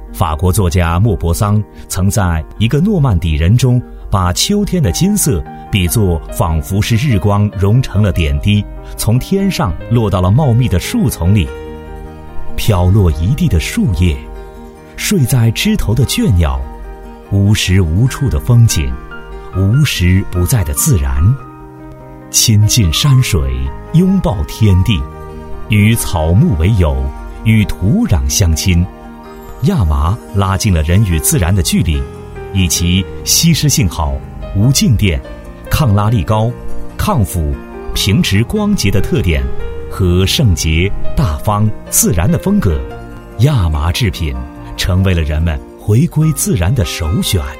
法国作家莫泊桑曾在《一个诺曼底人》中把秋天的金色比作仿佛是日光融成了点滴，从天上落到了茂密的树丛里。飘落一地的树叶，睡在枝头的倦鸟，无时无处的风景，无时不在的自然。亲近山水，拥抱天地，与草木为友，与土壤相亲。亚麻拉近了人与自然的距离，以其吸湿性好、无静电、抗拉力高、抗腐、平直光洁的特点和圣洁、大方、自然的风格，亚麻制品成为了人们回归自然的首选。